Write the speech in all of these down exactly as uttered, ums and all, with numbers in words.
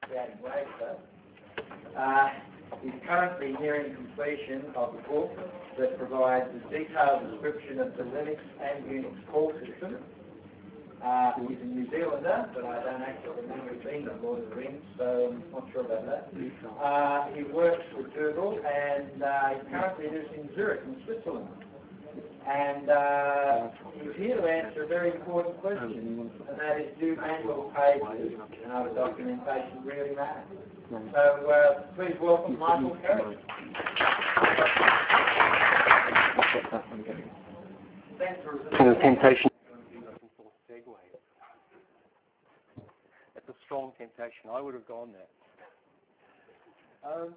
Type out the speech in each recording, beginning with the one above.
creating Wagster. Uh, he's currently nearing completion of a book that provides a detailed description of the Linux and Unix call system. Uh, he's a New Zealander, but I don't actually remember him being on Lord of the Rings, so I'm not sure about that. Uh, he works with Google, and uh, he currently lives in Zurich, in Switzerland. And uh, he's here to answer a very important question, and that is, do manual pages and other documentation really matter? So uh, please welcome Michael Carrick. Thanks for the temptation. That's a strong temptation. I would have gone there. Um,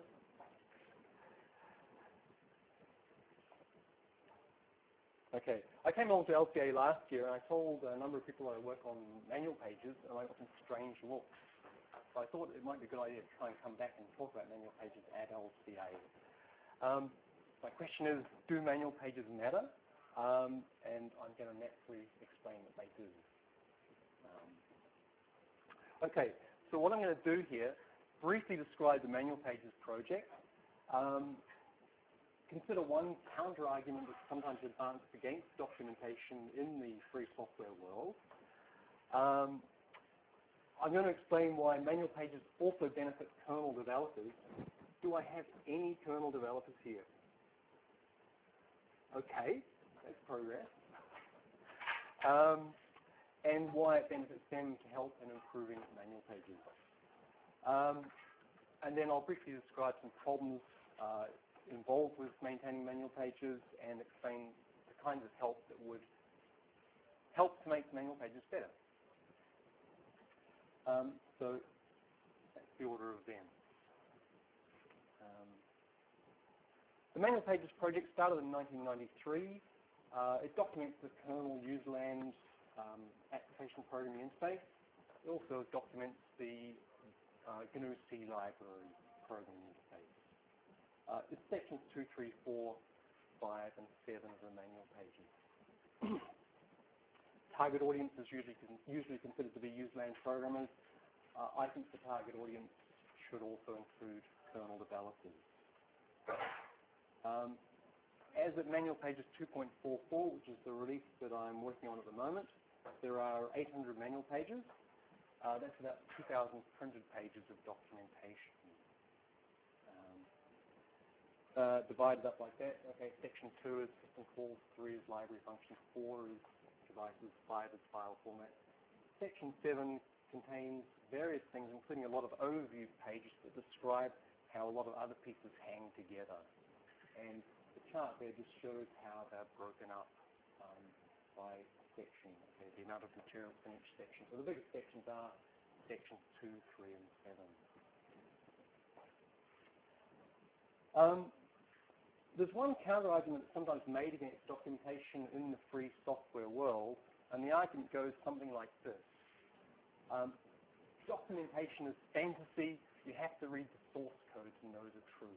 okay. I came along to L C A last year, and I told a number of people I work on manual pages, and I got some strange looks. So I thought it might be a good idea to try and come back and talk about manual pages at L C A. Um, my question is, do manual pages matter? Um, and I'm going to naturally explain that they do. Um, okay, so what I'm going to do here, briefly describe the manual pages project. Um, consider one counter-argument that's sometimes advanced against documentation in the free software world. Um, I'm going to explain why manual pages also benefit kernel developers. Do I have any kernel developers here? Okay. That's progress. Um, and why it benefits them to help in improving manual pages. Um, and then I'll briefly describe some problems uh, involved with maintaining manual pages and explain the kinds of help that would help to make manual pages better. Um, so that's the order of events. Um, the manual pages project started in nineteen ninety-three. Uh, it documents the kernel userland um, application programming interface. It also documents the uh, G N U C library programming interface. Uh, it's sections two, three, four, five, and seven of the manual pages. Target audience is usually usually considered to be userland programmers. Uh, I think the target audience should also include kernel developers. Um, As of Manual Pages two point four four, which is the release that I'm working on at the moment, there are eight hundred manual pages. Uh, that's about two thousand printed pages of documentation. Um, uh, divided up like that. Okay, section two is system calls, three is library functions, four is devices, five is file format. Section seven contains various things, including a lot of overview pages that describe how a lot of other pieces hang together. And the chart there just shows how they're broken up um, by section, okay, the amount of material in each section. So the biggest sections are sections two, three, and seven. Um, there's one counter-argument that's sometimes made against documentation in the free software world, and the argument goes something like this. Um, documentation is fantasy. You have to read the source code to know the truth.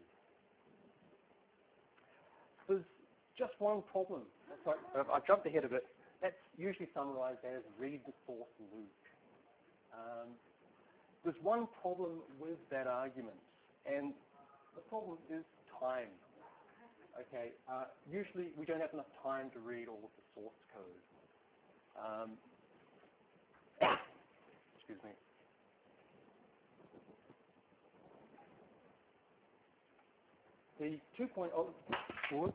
There's just one problem. Sorry, I jumped ahead a bit. That's usually summarized as read the source loop. Um, there's one problem with that argument, and the problem is time. Okay, uh, usually we don't have enough time to read all of the source code. Um, excuse me. The two point oh, whoops.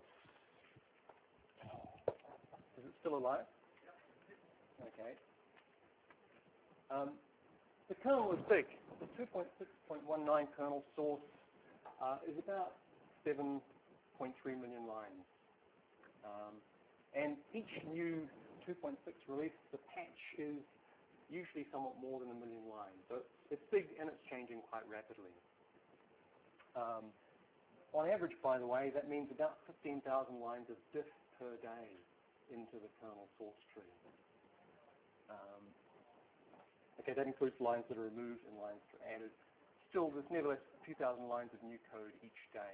Is it still alive? Okay. Um, the kernel is big. The two point six point one nine kernel source uh, is about seven point three million lines. Um, and each new two point six release, the patch is usually somewhat more than a million lines. So it's, it's big and it's changing quite rapidly. Um, on average, by the way, that means about fifteen thousand lines of diff per day into the kernel source tree. Um, okay, that includes lines that are removed and lines that are added. Still, there's nevertheless a few thousand lines of new code each day.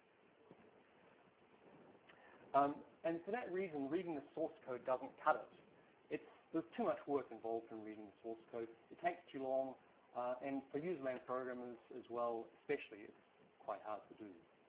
Um, and for that reason, reading the source code doesn't cut it. It's, there's too much work involved in reading the source code. It takes too long. Uh, and for userland programmers as well, especially, it's quite hard to do.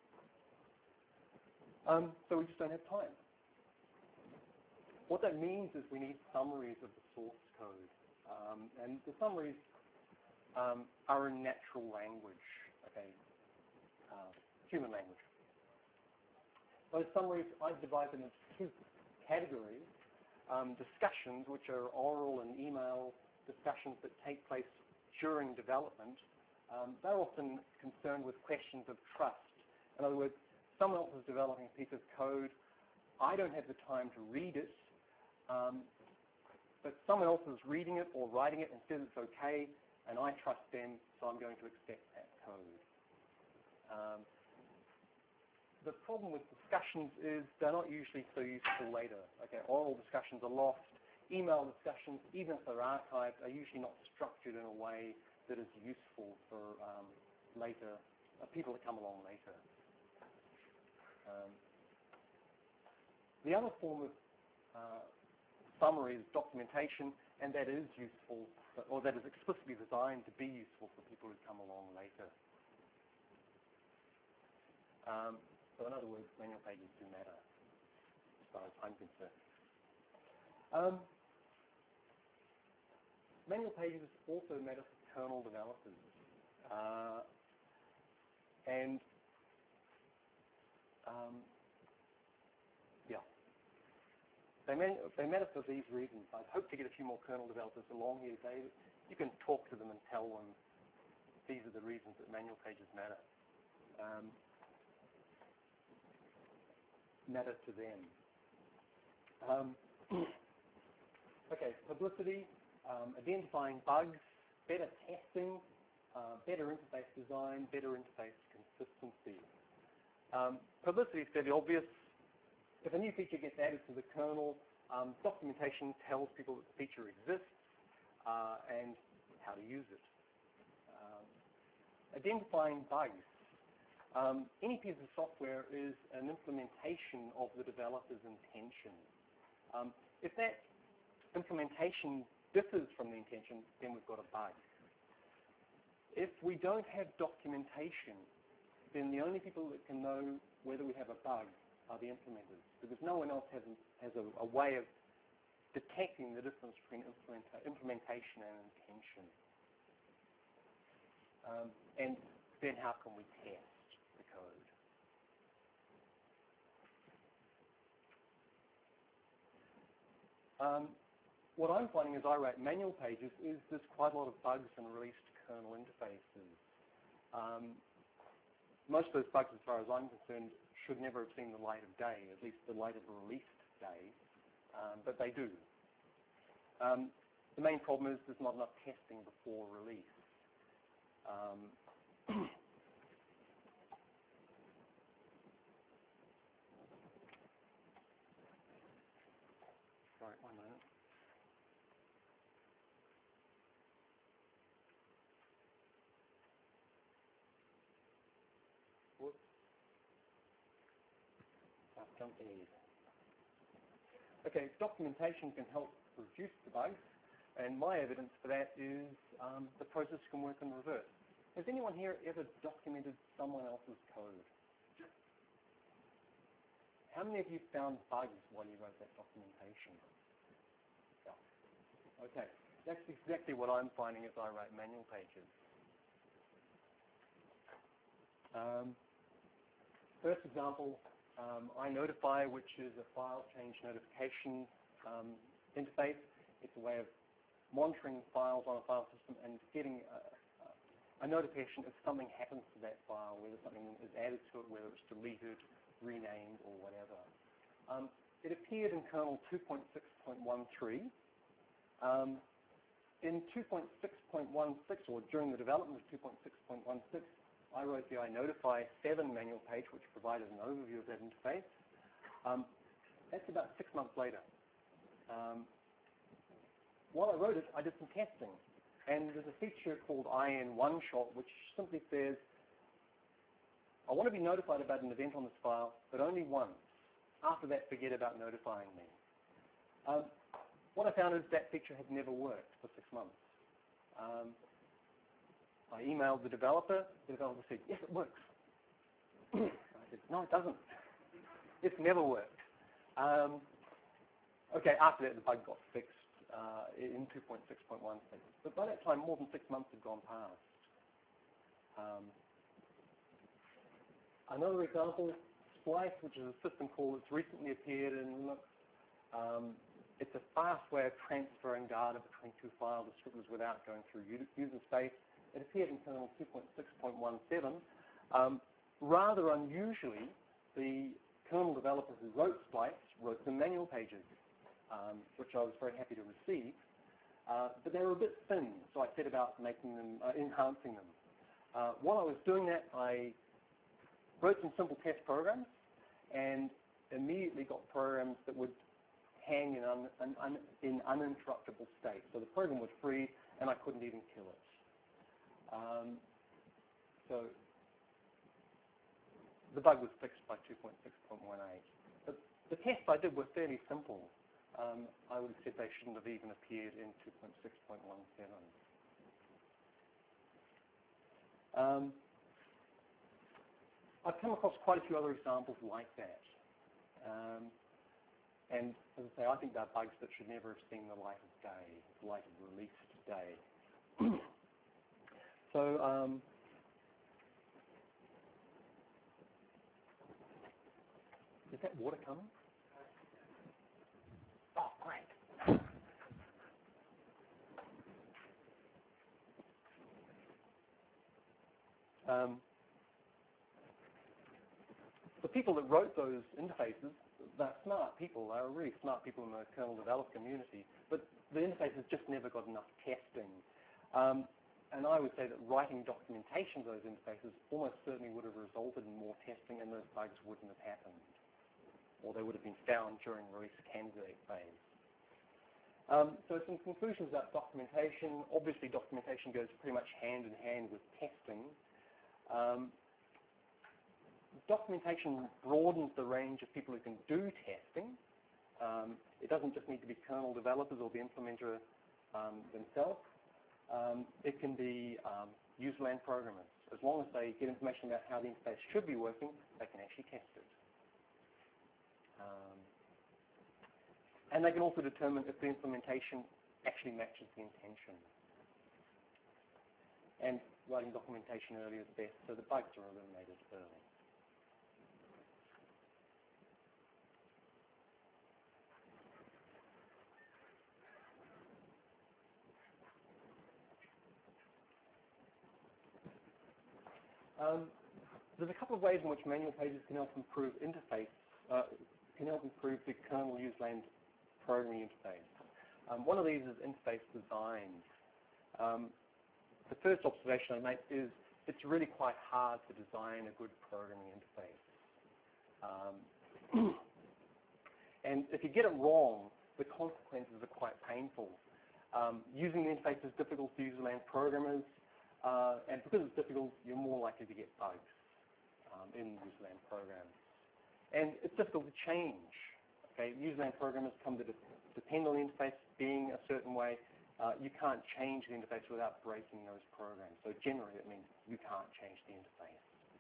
Um, so we just don't have time. What that means is we need summaries of the source code. Um, and the summaries um, are in natural language, okay, uh, human language. Those summaries, I've divided into two categories. Um, discussions, which are oral and email discussions that take place during development. Um, they're often concerned with questions of trust. In other words, someone else is developing a piece of code. I don't have the time to read it, um, but someone else is reading it or writing it and says it's okay, and I trust them, so I'm going to accept that code. Um, the problem with discussions is they're not usually so useful later. Okay, oral discussions are lost. Email discussions, even if they're archived, are usually not structured in a way that is useful for um, later, uh, people that come along later. Um, the other form of uh, summary is documentation, and that is useful, or that is explicitly designed to be useful for people who come along later. Um, so in other words, manual pages do matter, as far as I'm concerned. Um, manual pages also matter for kernel developers. Uh, and um, yeah, they, man they matter for these reasons. I hope to get a few more kernel developers along here today. You can talk to them and tell them these are the reasons that manual pages matter. Um, matter to them. Um, okay, publicity, um, identifying bugs, better testing, uh, better interface design, better interface consistency. Um, publicity is fairly obvious. If a new feature gets added to the kernel, um, documentation tells people that the feature exists uh, and how to use it. Um, identifying bugs. Um, any piece of software is an implementation of the developer's intention. Um, if that implementation differs from the intention, then we've got a bug. If we don't have documentation, then the only people that can know whether we have a bug are the implementers, because no one else has, has a, a way of detecting the difference between implementa implementation and intention. Um, and then how can we test the code? Um, what I'm finding as I write manual pages is there's quite a lot of bugs in released kernel interfaces. Um, most of those bugs, as far as I'm concerned, should never have seen the light of day, at least the light of a released day, um, but they do. Um, the main problem is there's not enough testing before release. Um, Sorry, one moment. Whoops. I've jumped ahead. Okay, documentation can help reduce the bugs, and my evidence for that is um, the process can work in reverse. Has anyone here ever documented someone else's code? How many of you found bugs while you wrote that documentation? Yeah. Okay, that's exactly what I'm finding as I write manual pages. Um, first example, um, iNotify, which is a file change notification um, interface. It's a way of monitoring files on a file system and getting a, a notification if something happens to that file, whether something is added to it, whether it's deleted, renamed, or whatever. Um, it appeared in kernel two point six point one three. Um, in two point six point one six, or during the development of two point six point one six, I wrote the iNotify seven manual page, which provided an overview of that interface. Um, that's about six months later. Um, while I wrote it, I did some testing. And there's a feature called I N one shot, which simply says, I want to be notified about an event on this file, but only once. After that, forget about notifying me. Um, what I found is that feature had never worked for six months. Um, I emailed the developer. The developer said, yes, it works. I said, no, it doesn't. It's never worked. Um, okay, after that, the bug got fixed uh, in two point six point one. But by that time, more than six months had gone past. Um, another example, Splice, which is a system call that's recently appeared in Linux. Um, it's a fast way of transferring data between two file descriptors without going through user space. It appeared in kernel two point six point one seven. Um, rather unusually, the kernel developer who wrote Splice wrote some manual pages, um, which I was very happy to receive. Uh, but they were a bit thin, so I set about making them, uh, enhancing them. Uh, while I was doing that, I wrote some simple test programs and immediately got programs that would hang in, un, un, un, in uninterruptible state. So the program was free, and I couldn't even kill it. Um, so the bug was fixed by two point six point one eight. But the tests I did were fairly simple. Um, I would have said they shouldn't have even appeared in two point six point one seven. Um, I've come across quite a few other examples like that. Um, and as I say, I think they're bugs that should never have seen the light of day, the light of release day. so um, is that water coming? Oh, great. Um, the people that wrote those interfaces, they're smart people. They're really smart people in the kernel developer community. But the interfaces just never got enough testing. Um, and I would say that writing documentation of those interfaces almost certainly would have resulted in more testing, and those bugs wouldn't have happened. Or they would have been found during release candidate phase. Um, so some conclusions about documentation. Obviously, documentation goes pretty much hand in hand with testing. Um, documentation broadens the range of people who can do testing. Um, it doesn't just need to be kernel developers or the implementer um, themselves. Um, it can be um, userland programmers. As long as they get information about how the interface should be working, they can actually test it. Um, and they can also determine if the implementation actually matches the intention. And writing documentation early is best, so the bugs are eliminated early. Um, there's a couple of ways in which manual pages can help improve interface, uh, can help improve the kernel userland programming interface. Um, one of these is interface design. Um, the first observation I make is it's really quite hard to design a good programming interface. Um, and if you get it wrong, the consequences are quite painful. Um, using the interface is difficult for userland programmers, uh, and because it's difficult, you're more likely to get bugs um, in userland programs. And it's difficult to change. Okay, userland programmers come to de depend on the interface being a certain way. Uh, you can't change the interface without breaking those programs. So generally, it means you can't change the interface.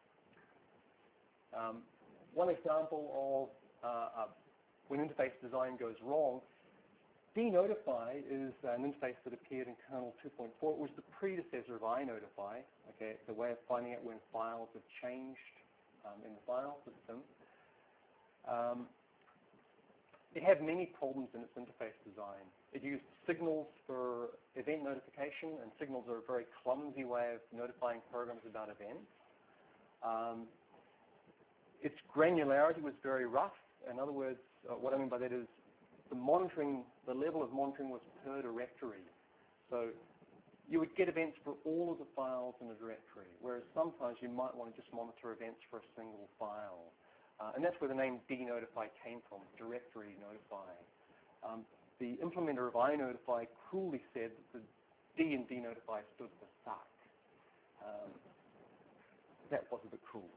Um, one example of uh, uh, when interface design goes wrong, dnotify is an interface that appeared in kernel two point four. It was the predecessor of inotify. Okay, it's a way of finding out when files have changed um, in the file system. Um, it had many problems in its interface design. It used signals for event notification, and signals are a very clumsy way of notifying programs about events. Um, its granularity was very rough. In other words, uh, what I mean by that is the monitoring, the level of monitoring was per directory. So you would get events for all of the files in a directory, whereas sometimes you might want to just monitor events for a single file. Uh, and that's where the name dnotify came from, directory notify. Um, the implementer of inotify cruelly said that the D in dnotify stood for suck. Um, that was a bit cruel.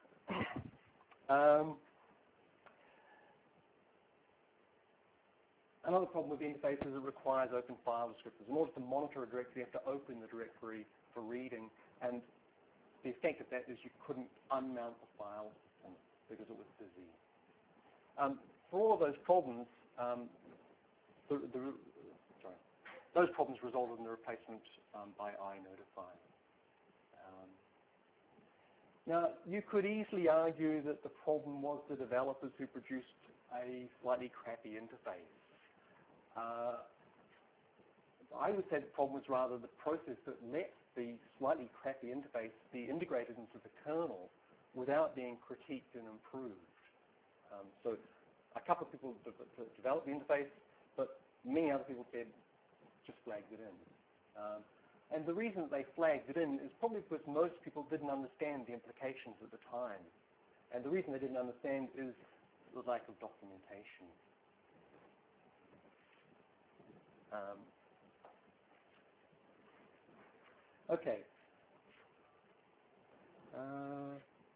um, Another problem with the interface is it requires open file descriptors. In order to monitor a directory, you have to open the directory for reading, and the effect of that is you couldn't unmount the file because it was busy. Um, for all of those problems, um, the, the, sorry, those problems resulted in the replacement um, by iNotify. Um, now, you could easily argue that the problem was the developers who produced a slightly crappy interface. Uh, I would say the problem was rather the process that let the slightly crappy interface be integrated into the kernel without being critiqued and improved. Um, so a couple of people de de developed the interface, but many other people said, just flagged it in. Um, and the reason that they flagged it in is probably because most people didn't understand the implications at the time. And the reason they didn't understand is the lack of documentation. Um, okay. Uh,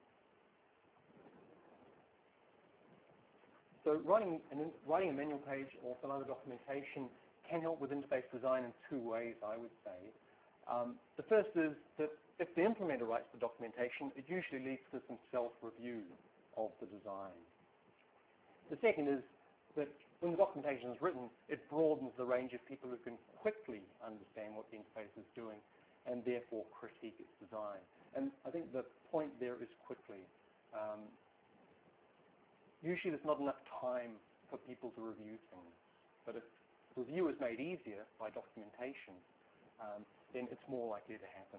so writing, an, writing a manual page or some other documentation can help with interface design in two ways, I would say. Um, the first is that if the implementer writes the documentation, it usually leads to some self-review of the design. The second is that when the documentation is written, it broadens the range of people who can quickly understand what the interface is doing and therefore critique its design. And I think the point there is quickly. Um, usually there's not enough time for people to review things. But if review is made easier by documentation, um, then it's more likely to happen.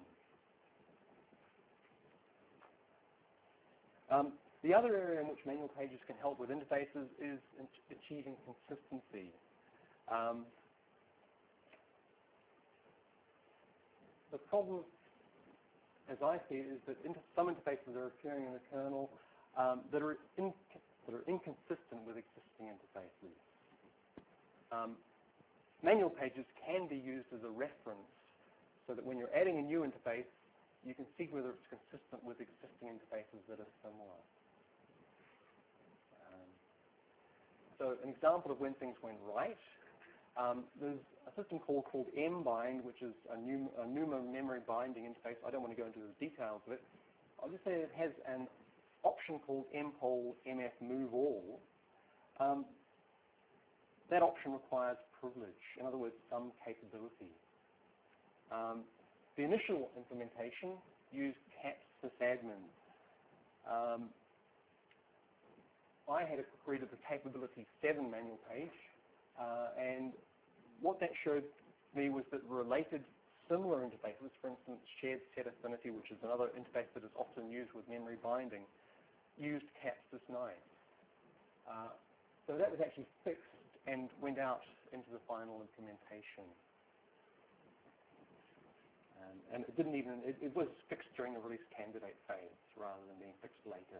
Um, The other area in which manual pages can help with interfaces is achieving consistency. Um, the problem, as I see it, is that inter some interfaces are appearing in the kernel um, that, are in that are inconsistent with existing interfaces. Um, manual pages can be used as a reference so that when you're adding a new interface, you can see whether it's consistent with existing interfaces that are similar. So an example of when things went right, um, there's a system call called mbind, which is a, num a NUMA memory binding interface. I don't want to go into the details of it. I'll just say it has an option called mpol mf move all. Um, that option requires privilege, in other words, some capability. Um, the initial implementation used cat sysadmin. Um, I had it created the capability seven manual page, uh, and what that showed me was that related similar interfaces, for instance, shared set affinity, which is another interface that is often used with memory binding, used cat sys nine. Uh, so that was actually fixed and went out into the final implementation. Um, and it didn't even, it, it was fixed during the release candidate phase rather than being fixed later.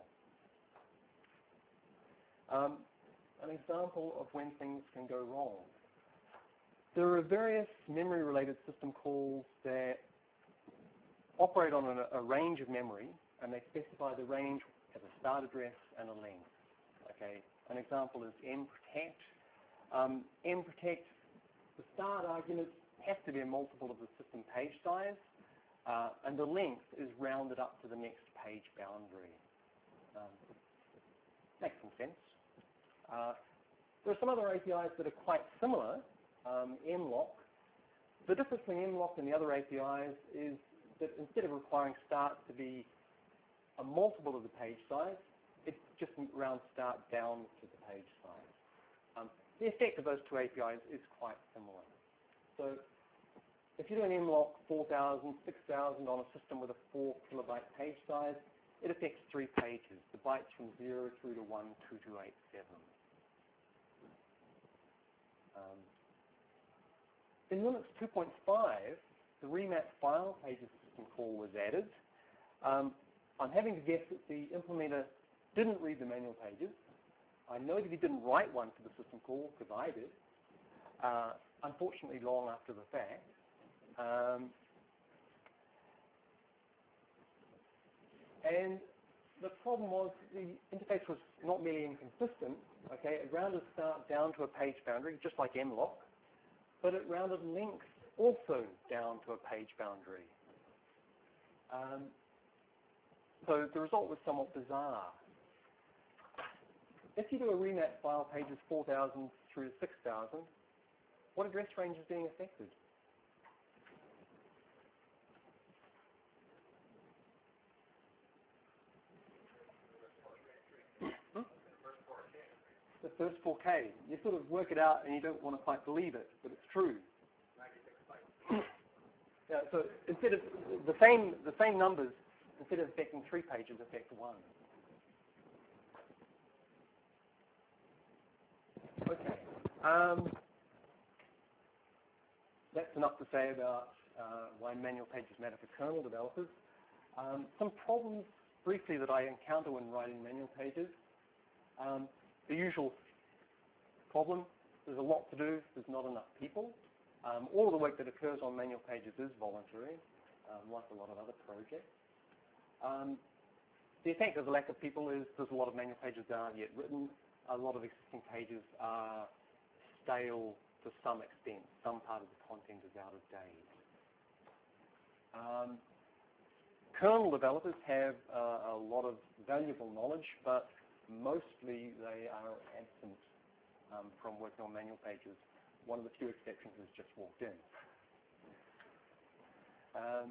Um, an example of when things can go wrong. There are various memory-related system calls that operate on a, a range of memory, and they specify the range as a start address and a length. Okay, an example is mprotect. Um, mprotect, the start argument has to be a multiple of the system page size, uh, and the length is rounded up to the next page boundary. Um, makes some sense. Uh, there are some other A P Is that are quite similar. Um, mlock. The difference between mlock and the other A P Is is that instead of requiring start to be a multiple of the page size, it just rounds start down to the page size. Um, the effect of those two A P Is is quite similar. So if you do an mlock four thousand, six thousand on a system with a four kilobyte page size, it affects three pages, the bytes from zero through to one two two eight seven. Um, in Linux two point five, the remap file pages system call was added. Um, I'm having to guess that the implementer didn't read the manual pages. I know that he didn't write one for the system call, because I did, uh, unfortunately long after the fact. Um, and the problem was the interface was not merely inconsistent. Okay, it rounded start down to a page boundary, just like M lock, but it rounded length also down to a page boundary. Um, so the result was somewhat bizarre. If you do a remap file pages four thousand through to six thousand, what address range is being affected? Hmm? The first four K. You sort of work it out and you don't want to quite believe it, but it's true. Yeah, so instead of the same the same numbers, instead of affecting three pages, affect one. Okay. Um, that's enough to say about uh, why manual pages matter for kernel developers. Um, some problems, briefly, that I encounter when writing manual pages. Um, the usual problem, there's a lot to do, there's not enough people. Um, all of the work that occurs on manual pages is voluntary, um, like a lot of other projects. Um, the effect of the lack of people is there's a lot of manual pages that aren't yet written. A lot of existing pages are stale to some extent. Some part of the content is out of date. Um, kernel developers have uh, a lot of valuable knowledge, but mostly they are absent um, from working on manual pages. One of the few exceptions has just walked in. Um,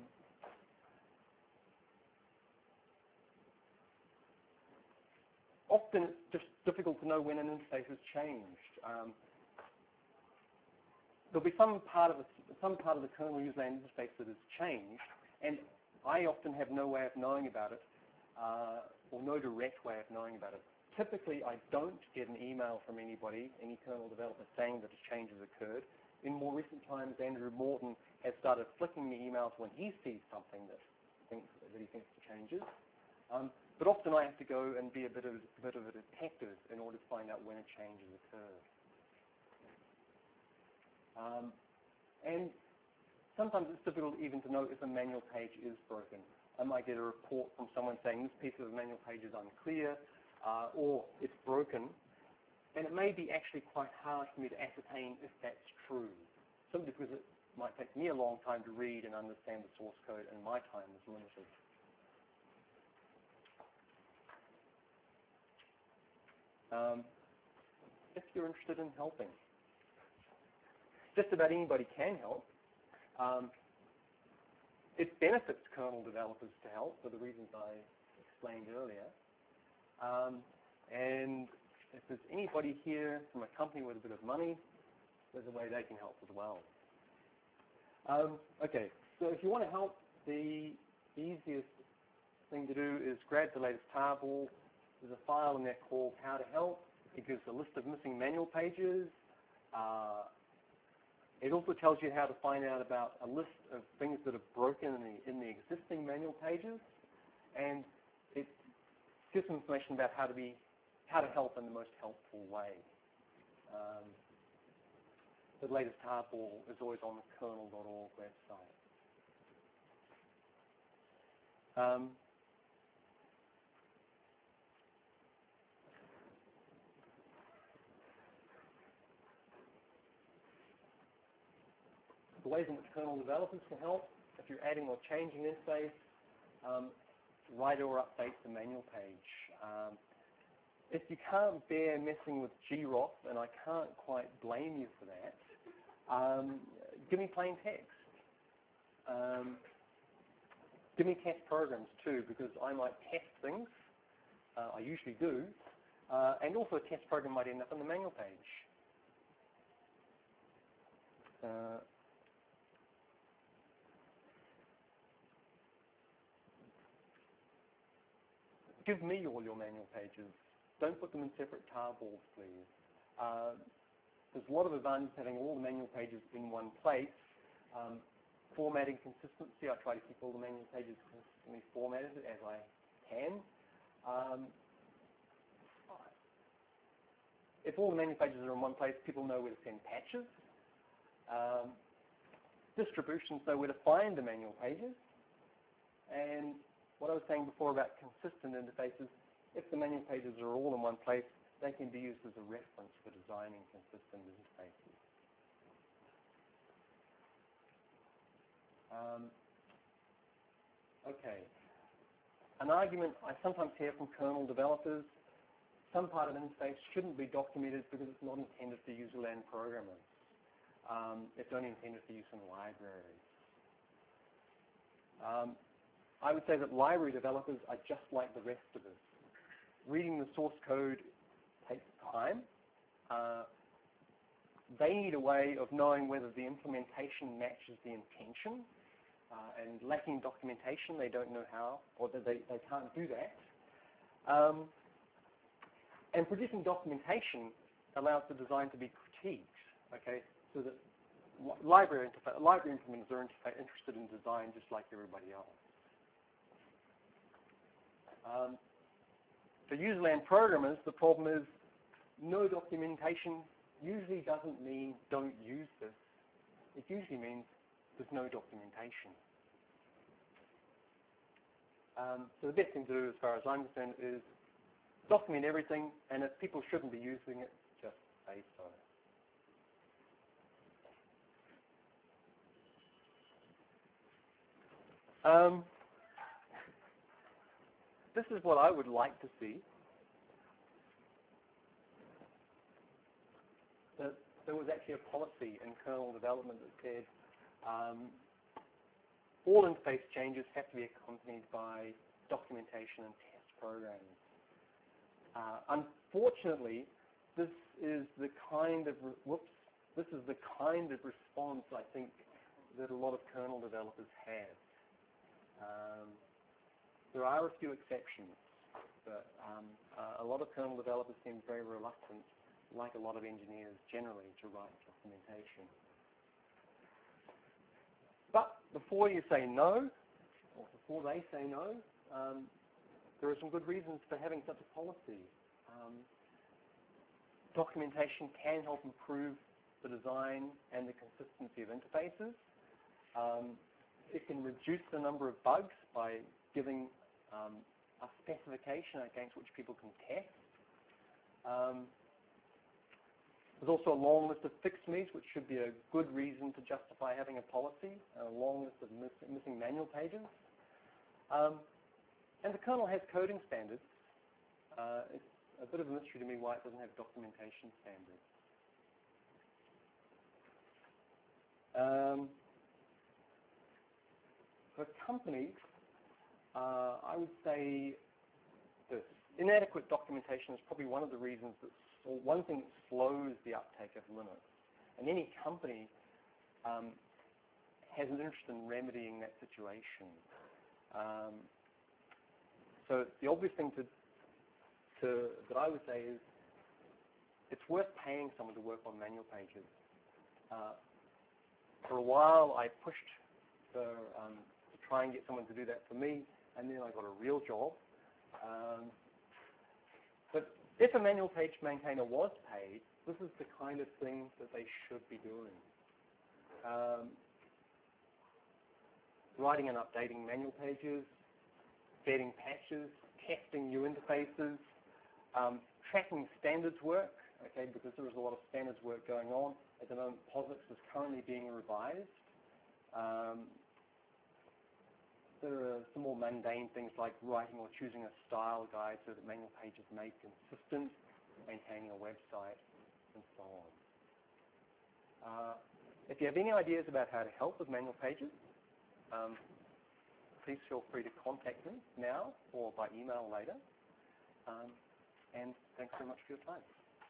often it's just difficult to know when an interface has changed. Um, there'll be some part of a, some part of the kernel userland interface that has changed, and I often have no way of knowing about it, uh, or no direct way of knowing about it. Typically, I don't get an email from anybody, any kernel developer, saying that a change has occurred. In more recent times, Andrew Morton has started flicking me emails when he sees something that, thinks, that he thinks changes. Um, but often I have to go and be a bit of, a bit of a detective in order to find out when a change has occurred. Um, and sometimes it's difficult even to know if a manual page is broken. I might get a report from someone saying this piece of the manual page is unclear, uh, or it's broken, and it may be actually quite hard for me to ascertain if that's true, simply because it might take me a long time to read and understand the source code, and my time is limited. Um, if you're interested in helping, just about anybody can help. Um, it benefits kernel developers to help for the reasons I explained earlier. Um, and if there's anybody here from a company with a bit of money, there's a way they can help as well. Um, okay, so if you want to help, the easiest thing to do is grab the latest tarball. There's a file in there called How to Help. It gives a list of missing manual pages. Uh, it also tells you how to find out about a list of things that are broken in the, in the existing manual pages. And it gives some information about how to be, how to help in the most helpful way. Um, the latest tarball is always on the kernel dot org website. Um, the ways in which kernel developers can help, if you're adding or changing interface, um, write or update the manual page. Um, if you can't bear messing with G R O T, and I can't quite blame you for that, um, give me plain text. Um, give me test programs too, because I might test things. Uh, I usually do. Uh, and also a test program might end up on the manual page. Uh, give me all your manual pages. Don't put them in separate tarballs, please. Uh, there's a lot of advantage having all the manual pages in one place. Um, formatting consistency, I try to keep all the manual pages consistently formatted as I can. Um, if all the manual pages are in one place, people know where to send patches. Um, distributions know where to find the manual pages. And what I was saying before about consistent interfaces, if the manual pages are all in one place, they can be used as a reference for designing consistent interfaces. Um, okay. An argument I sometimes hear from kernel developers, some part of an interface shouldn't be documented because it's not intended for user-land programmers. Um, it's only intended for use in libraries. Um, I would say that library developers are just like the rest of us. Reading the source code takes time. Uh, they need a way of knowing whether the implementation matches the intention. Uh, and lacking documentation, they don't know how, or that they, they can't do that. Um, and producing documentation allows the design to be critiqued, okay, so that library, library implementers are interested in design just like everybody else. Um, for user-land programmers, the problem is no documentation usually doesn't mean don't use this. It usually means there's no documentation. Um, so the best thing to do, as far as I'm concerned, is document everything, and if people shouldn't be using it, just say so. Um, this is what I would like to see. That there was actually a policy in kernel development that said um, all interface changes have to be accompanied by documentation and test programs. Uh, unfortunately, this is the kind of whoops. This is the kind of response I think that a lot of kernel developers have. Um, there are a few exceptions, but um, uh, a lot of kernel developers seem very reluctant, like a lot of engineers generally, to write documentation. But before you say no, or before they say no, um, there are some good reasons for having such a policy. Um, documentation can help improve the design and the consistency of interfaces. Um, it can reduce the number of bugs by giving um, a specification against which people can test. Um, There's also a long list of fixed needs, which should be a good reason to justify having a policy, a long list of miss missing manual pages. Um, and the kernel has coding standards. Uh, it's a bit of a mystery to me why it doesn't have documentation standards. Um, for companies, uh, I would say this. Inadequate documentation is probably one of the reasons that Well, one thing that slows the uptake of Linux. And any company um, has an interest in remedying that situation. Um, so the obvious thing to, to, that I would say is it's worth paying someone to work on manual pages. Uh, for a while, I pushed for, um, to try and get someone to do that for me, and then I got a real job. Um, but if a manual page maintainer was paid, this is the kind of thing that they should be doing. Um, writing and updating manual pages, vetting patches, testing new interfaces, um, tracking standards work, okay, because there is a lot of standards work going on. At the moment, POSIX is currently being revised. Um, There are some more mundane things like writing or choosing a style guide so that manual pages are made consistent, maintaining a website, and so on. Uh, if you have any ideas about how to help with manual pages, um, please feel free to contact me now or by email later. Um, and thanks very much for your time.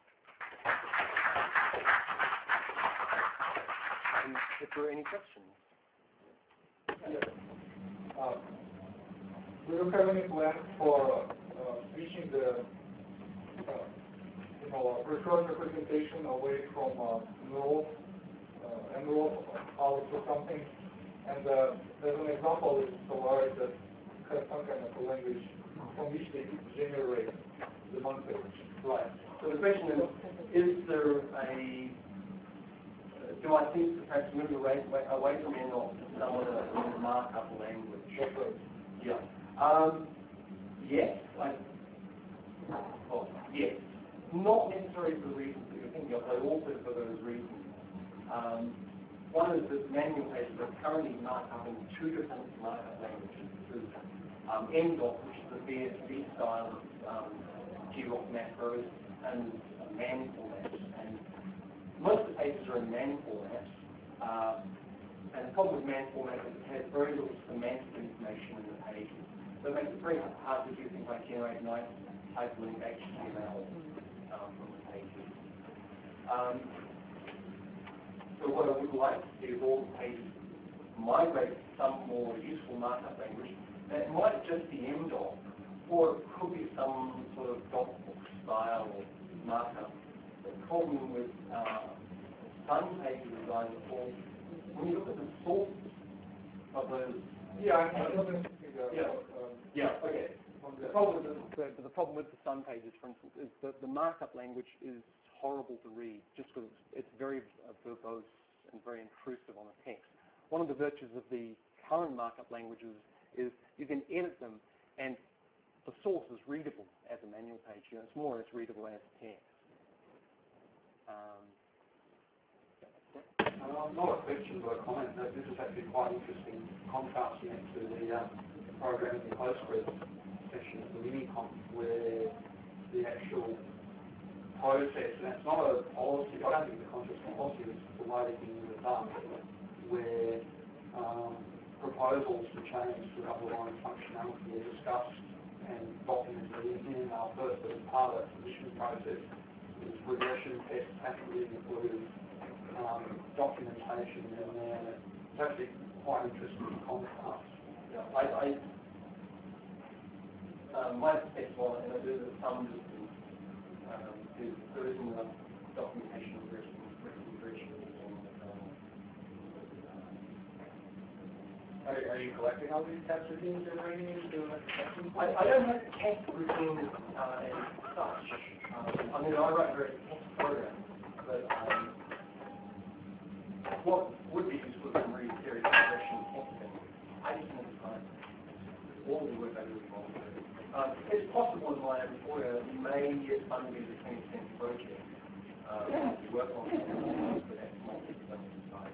And if there are any questions. Yes. Uh, do you have any plans for uh, switching the uh, you know, recurrent representation away from uh, null, uh, enroll out to something? And uh, as an example, is Solaris that has some kind of a language from which they generate the one page. Right. So the question is, is there a do I think to perhaps move away, away from N O P to some other markup language? That's right. Yeah. Um, yes, I, oh, yes. Not necessarily for the reasons that you're thinking of, but also for those reasons. Um, one is that manual pages are currently marked up in two different markup languages. There's um, M DOC, which is the B S D style of um, G ROC macros, and man format. And most of the pages are in man format. Uh, and the problem with man format is it has very little semantic information in the pages. So it makes it very hard to do things like generate nice hyperlink H T M L um, from the pages. Um, so what I would like to see is all the pages migrate to some more useful markup language. And it might just be M DOC, or it could be some sort of docbook style markup. The problem with uh, some pages design is all, when you look at the source of those. Yeah, I don't think that. Yeah. Um, Yeah. Okay. The problem with the, the problem with the Sun pages, for instance, is that the markup language is horrible to read, just because it's, it's very uh, verbose and very intrusive on the text. One of the virtues of the current markup languages is you can edit them, and the source is readable as a manual page. You know, it's more or less readable as text. Um, Uh, not a question, but a comment. That this is actually quite interesting, contrasting it to the uh, programming in Postgres section of the Minicom, where the actual process, and it's not a policy, I don't think the conscious policy, it's the way that things are done, where um, proposals to change to underlying functionality are discussed and documented in our first as part of that submission process. Is regression tests have to be included. Um, documentation in there. It's actually quite interesting contrast. Yeah, I, I um, my perspective on it, and I do the some distance, um, is there isn't enough documentation of regression, regression, and um, Are, are you collecting all these test routines and reading and doing like testing? I, I don't have test routines uh, as such. Um, I mean, I write very test programs, but um, what would be useful to read series regression testing? I just think it's fine. All the work I really want to do. Um, it's possible in my employer may get funding as a twenty percent project uh, to work on it, but that's not the side.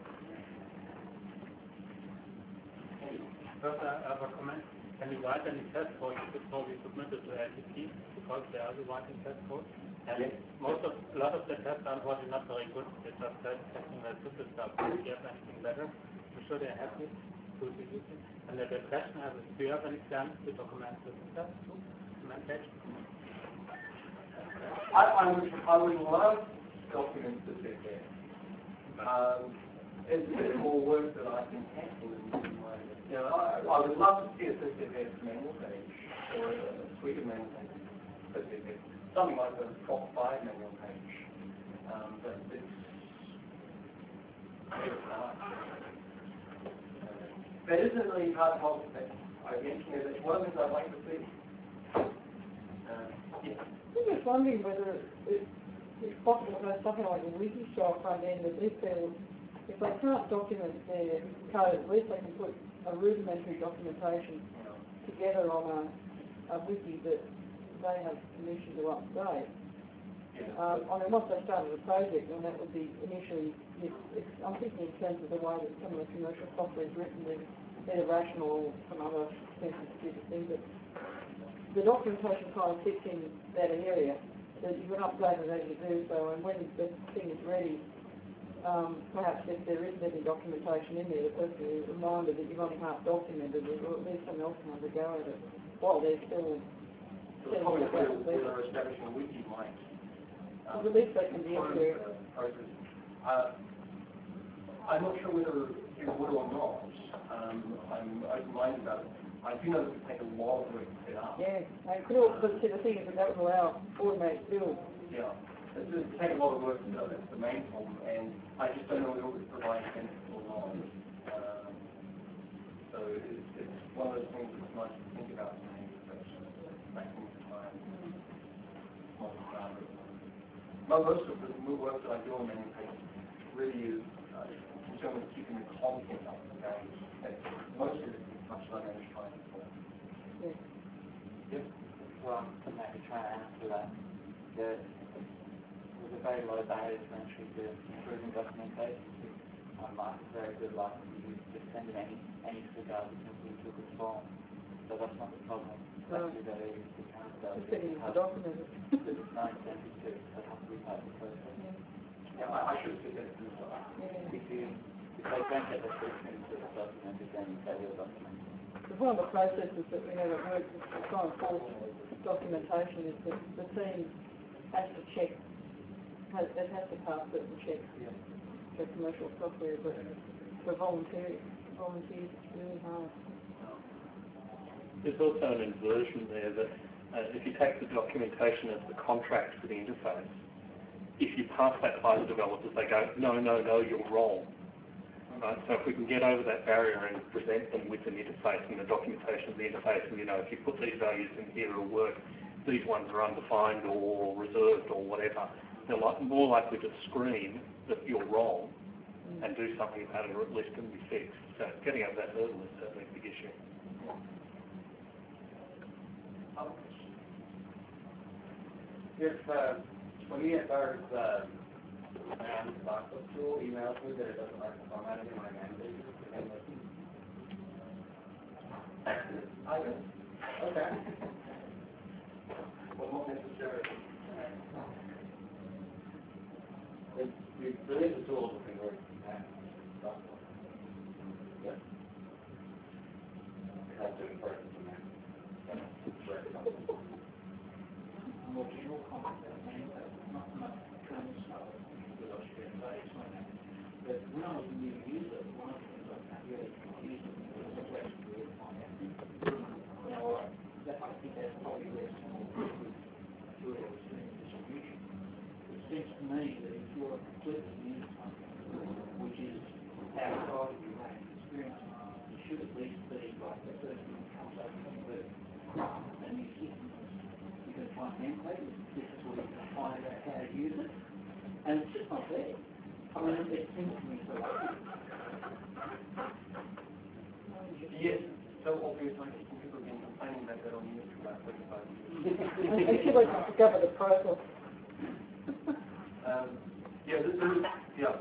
First, I have a comment. Can you write any test code before we submit it to L T P? Because they are the writing test code. And Yes. most of, a lot of the tests are unfortunately not very good. They just test testing that simple stuff. If you have anything better, I'm sure they're happy to be using. And the question I have is, do you have any plans to document this test too? Documentation? I, I would I would love documents that they're there. Um, it's a bit more work that I can tackle in my, you know, I, I would love to see a C S S manual page or a suite of manual pages. But it, it, something like a top five manual page. Um, but it's very hard. That isn't really hard to that I mentioned it. It's one of the things I'd like to see. Uh, yeah. I'm just wondering whether it, it's possible to have something like a wiki style front end that if they if they can't document their code, at least they can put a rudimentary documentation together on a, a wiki that they have permission to update. Yeah. Um, I mean, once they started a project, then that would be initially, if, if, I'm thinking in terms of the way that some of the commercial software is written, then either rational or some other sensitive stupid thing, but the documentation kind of fits in that area, that you can update it as you do, so and when the thing is ready, um, perhaps if there isn't any documentation in there, the person is reminded that you've only half documented it, or at least someone else can have a go at it, while they're still So probably whether whether establishing a wiki might um, at least they can be improve there. the process. Uh, I'm not sure whether it would or not. Um, I'm open-minded about it. I do know that it would take a lot of work to set up. Yeah, and it could all, but see, the thing is that that would allow automated build. Yeah. It would take a lot of work to do. That's the main problem, and I just don't know whether it would provide benefits or not. Um, so it's, it's one of those things that's nice to think about. Most of the work that I do on manual pages really is uh, concerned with keeping the content up to date. Most of it is much like I was trying before. Yeah. Well, I'm maybe trying to answer that. There was a very low barrier to entry to improving documentation. Um, like, very good license, you just send in any, any cigar that simply took its form. So that's not the problem. No. Actually, that is the council. Just getting the document. It's nine seventy-two, so it has to be part of the process. Yeah, I, I should have said that as well. Yeah. If you, if they don't get the solution to the document, then they will document. Because one of the processes that we have at work to try and force documentation is that the team has to check, has, it has to pass certain checks for commercial software, but for volunteers, volunteers it's really hard. There's also an inversion there that uh, if you take the documentation as the contract for the interface, if you pass that by the developers, they go, no, no, no, you're wrong. Right? So if we can get over that barrier and present them with an interface and the documentation of the interface, and you know, if you put these values in here, it'll work. These ones are undefined or reserved or whatever. They're like, more likely to screen that you're wrong and do something about it, or at least can be fixed. So getting over that hurdle is certainly a big issue. If, uh, when you get those, uh, um, Stockbook tool emails me that it doesn't like the formatting in my mandate, and listen. I do. Okay. Well, not necessarily. It, you release the tools that can work from that. Yes. It has different versions from that. More general comment about mandates, not so much terms of the Australian base on that. But when I was a new user, one of the things I found really confusing was the way to do it on that. Now, that I think that's probably less to it distribution. It seems to me that if you're a completely new company, which is outside of your own experience, it should at least be like the person who comes up with a new system. You can find templates, this is where you can find out how to use it, and it's just not there. I mean, it, it seems to me so obvious. Yes, so obvious, I think people have been complaining about that on YouTube for about thirty-five years. Until they discover the process. um, yeah, this is, yeah.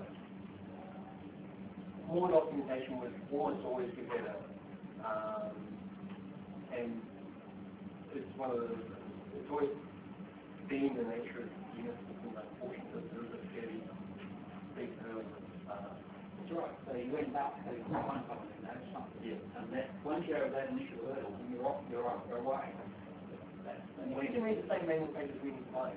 More documentation would almost always be better. Um, and it's one of the, it's always been the nature of Unisys, and unfortunately there is a fairly big hurdle. Uh, That's right. So you end up having one company that knows something. Yeah. And that, once you're over that initial hurdle, then you're off, you're off, you're away. That's, and well, you can read the same manual pages we can find.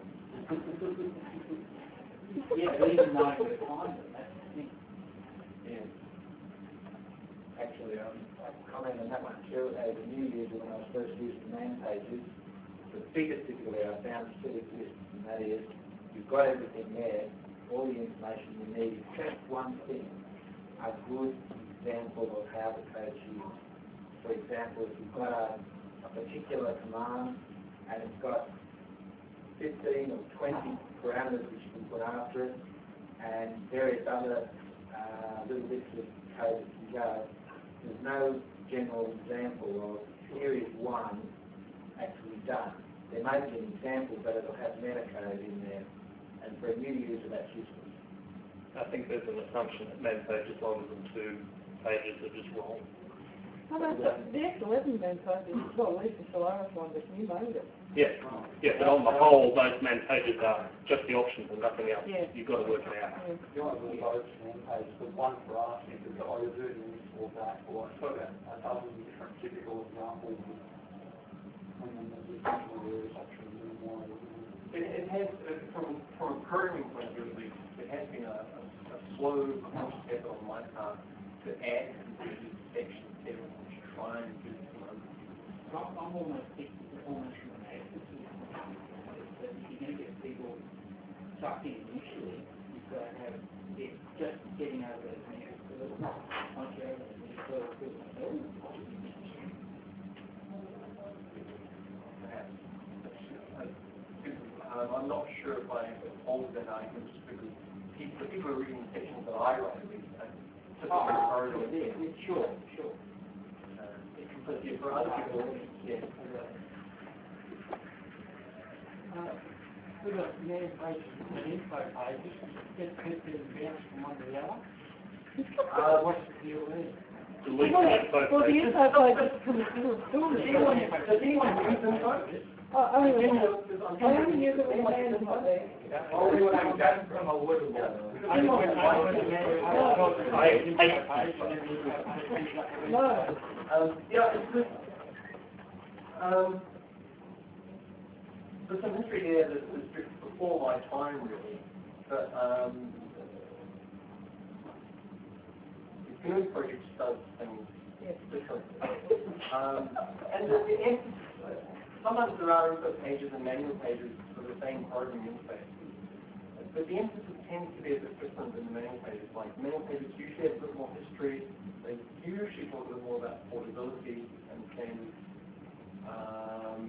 yeah, but even knowing where to find them, that's the thing. Yeah. Actually, um, I comment on that one too. As a new user, when I was first using man pages, the biggest difficulty I found still exists, and that is you've got everything there, all the information you need, except one thing, a good example of how the code's used. For example, if you've got a, a particular command and it's got fifteen or twenty parameters which you can put after it, and various other uh, little bits of code that can go, there's no general example of here is one actually done. There may be an example, but it'll have metacode in there, and for a new user that's useless. I think there's an assumption that man pages longer than two pages are just wrong. How about the, the X eleven man pages, well, at least the Solaris one, but you made it. Yeah, yeah, but on the whole, those man pages are just the options and nothing else. Yeah. You've got to work it out. Yeah. You want to do both man pages, but one for us, if it's either doing this or that, or sort of a dozen different typical examples. And then there's additional various options and more. It, it has, uh, from, from a programming point of view at least, it has been a, a, a slow conscious effort on my part to add these sections there and to try and do some overview. I'm, I'm almost thinking almost from an advocacy point of view, that if you're going to get people sucked in initially, you've got to have it just getting over those initial hurdles. Once you're over those initial hurdles, Perhaps. Um, I'm not sure if I hold that argument just because people, the people who are reading the sections that I write, at least, I typically oh, refer to yeah, it. yeah, sure, sure. Uh, it's completely for other people, yeah. uh, we've got main pages and info pages, get people to bounce from one to the other. Uh, what's the deal there? Well, well, the info pages come as little tools. Does anyone use them, though? I only use it, I only use it when the man is not there. Oh, we want to get from a wood. I know when I was a man, I was a info page and then the info page. No. Um, yeah, it's good. Um, there's some history here that was just before my time, really. But um, the Canoe Project does things differently. Um, and the, the emphasis, sometimes there are info pages and manual pages for the same programming interface. But the emphasis tends to be a bit different than the manual pages. Like manual pages usually have a bit more history. They usually talk a bit more about portability and things. Um,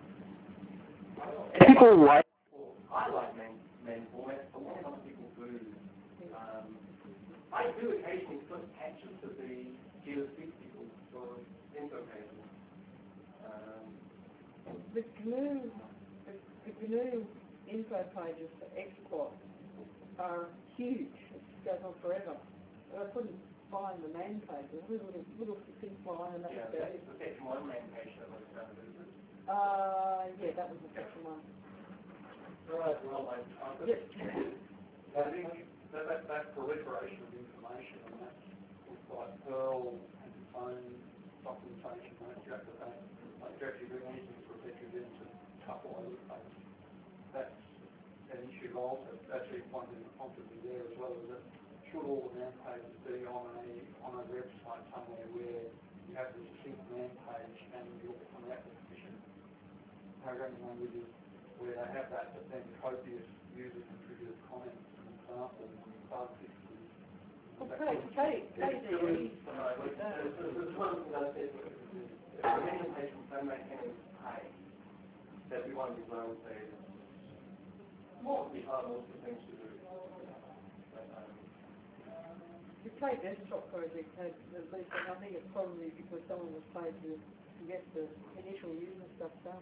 and people like, or I like main, main formats, but what other people do. Um, I do occasionally flip patches to the geospeak people for info pages. Um, The Canoe, the, the Canoe info pages for export are huge. It goes on forever. But I couldn't find the main pages. Little, little succinct line and that's yeah, about that's it. the section one main page that I was trying to do. Uh, yeah, that was the section one. Right, well, I, I Yes. I think that, that, that proliferation of information, and that's like Perl and its own documentation, right? You have to, uh, like, you have to do anything to protect your business and couple over things. That's an issue also. That's actually pointed in the constantly there as well, is that should all the man pages be on a, on a website somewhere where you have the distinct man page and you're coming out with efficient programming languages where they have that, but then copious user-contributed comments and examples and bug fixes. Well, K, K, K D E. There's one thing I said, if the manual pages don't make any pay, that we want to be able to say, more of the hard most of things to do. But, um, The K desktop project had at least, and I think it's probably because someone was paid to, to get the initial user stuff done.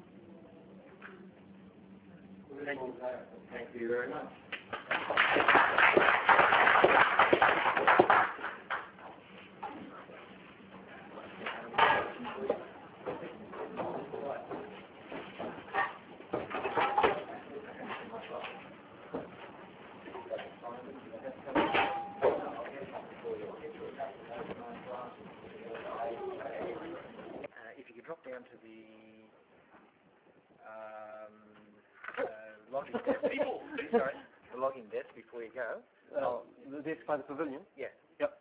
Thank you. Thank you very much. If you could drop down to the um, uh, login desk, sorry, the login desk before you go. Uh, the desk by the pavilion? Yeah. Yep.